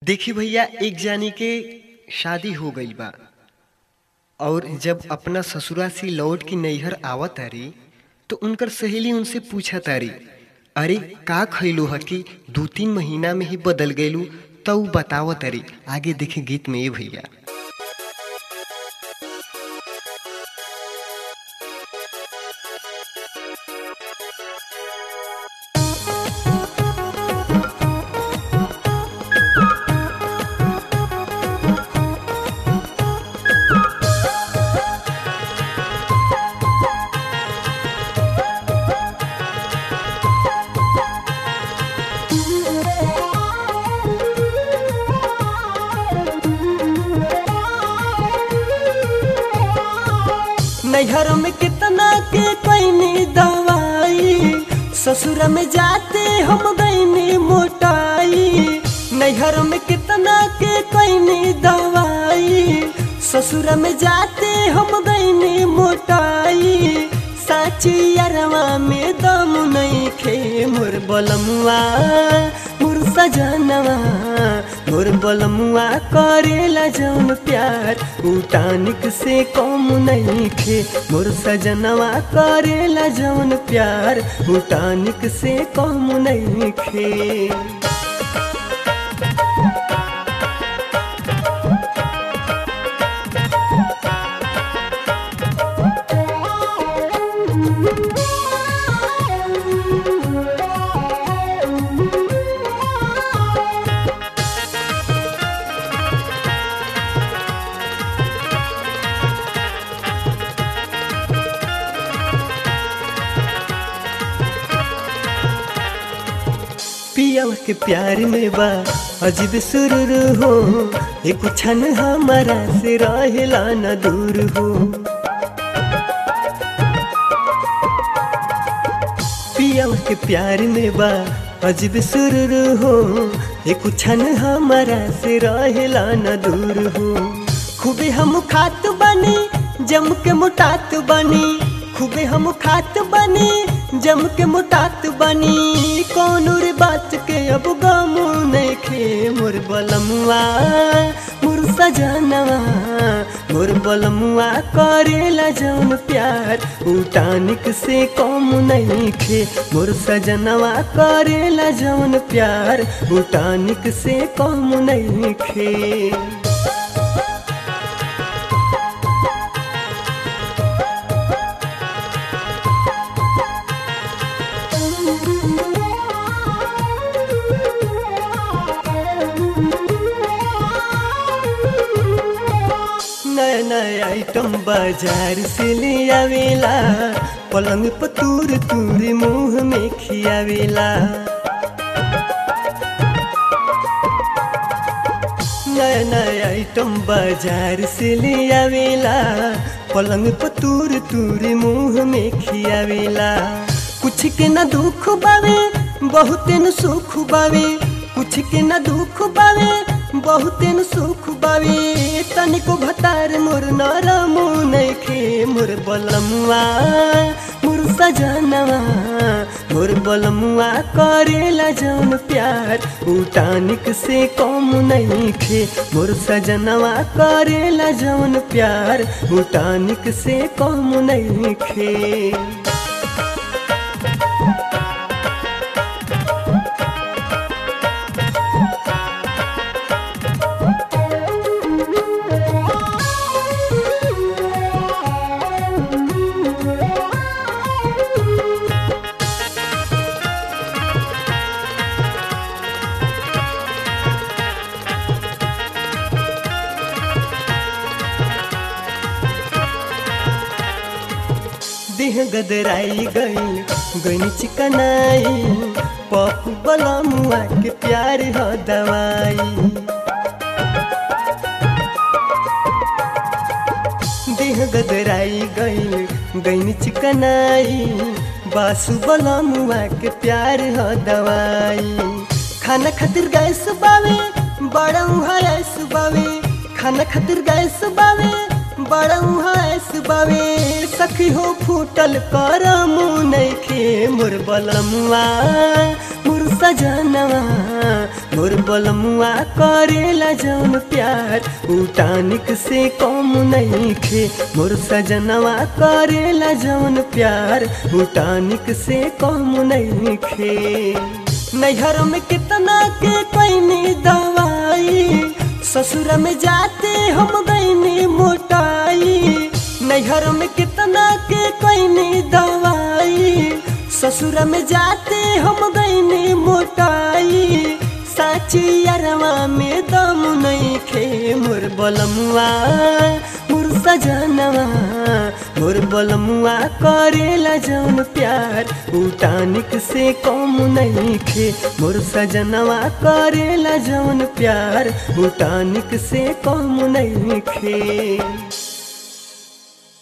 देखी भैया, एक जानी के शादी हो गई बा और जब अपना ससुरा से लौट के नैहर आवत तारी तो उनकर सहेली उनसे पूछा तारी, अरे का खैलू ह कि 2-3 महीना में ही बदल गयलू। तो उ बताव तारी। आगे देखे गीत में ये भैया। नैहर में कितना के कैनी दवाई, ससुर में जाते हम गईनी मोटाई। नैहर में कितना के कैनी दवाई, ससुर में जाते हम गईनी मोटाई। साची अरवा में दम नहीं खे मोर बलमुआ मोर सजनवा, मोर बलमुआ करेला जौन प्यार उटानिक से कम नहीं खे। मोर सजनवा करेला जौन प्यार उटानिक से कम नहीं खे। पिया के प्यार में बा अजीब सुरूर हो, एक क्षण हमारा से रहेला न दूर हो। पिया के प्यार में बा अजीब सुरूर हो, एक क्षण हमारा से रहेला न दूर हो। खूबे हम खात बनी जम के मोटात बनी, खूबे हम खात बनी जम के मोटात बनी। कौन रे बात के अब गमू नहीं खे मोर बलमुआ मोर सजनवा, मोर बलमुआ करेला जौन प्यार उटानिक से कम नहीं खे। मोर सजनवा करेला जौन प्यार उटानिक से कम नहीं खे। नया नया आइटम बाजार से ले आवेला, पलंग पर तूर तूर मुँह में खियावेला। नया नया आइटम बाजार से ले आवेला, पलंग पर तूर तूर मुँह में खियावेला। कुछ के न दुख बावे बहुते न सुख बावे, कुछ के न दुख बावे बहुते न सुख बावे। तनिको भतार मोर नरमो नहीं खे मोर बलमुआ मोर सजनवा, मोर बलमुआ करेला जौन प्यार उटानिक से कम नहीं खे। मोर सजनवा करेला जौन प्यार उटानिक से कम नहीं खे। देह गदराई गई चिकनाई, पप्पू बलमुआ के प्यार हो दवाई। देह गदराई गई चिकनाई, बासु बलमुआ के प्यार हो दवाई। खाना खातिर गैस बावे बड़ा हरस बावे, खाना खातिर गैस बावे बड़ा हरस बावे। सखी हो फूटल करमु नइखे मोर बलमुआ मोर सजनवा मोर बलमुआ करेला जौन प्यार उ टानिक से कम नहीं खे। मोर सजनवा करेला जौन प्यार उ टानिक से कम नहीं खे। नैहर में कितना के कैनी दवाई, ससुर में जाते हम गईनी मोटाई। नैहर में कितना के कैनी दवाई, ससुर में जाते हम गईनी मोटाई। साची अरवा में दम नहीं खे। मोर बलमुआ मोर सजनवा, मोर बलमुआ करेला जौन प्यार उ टानिक से कम नहीं खे। मोर सजनवा करेला जौन प्यार उ टानिक से कम नहीं खे।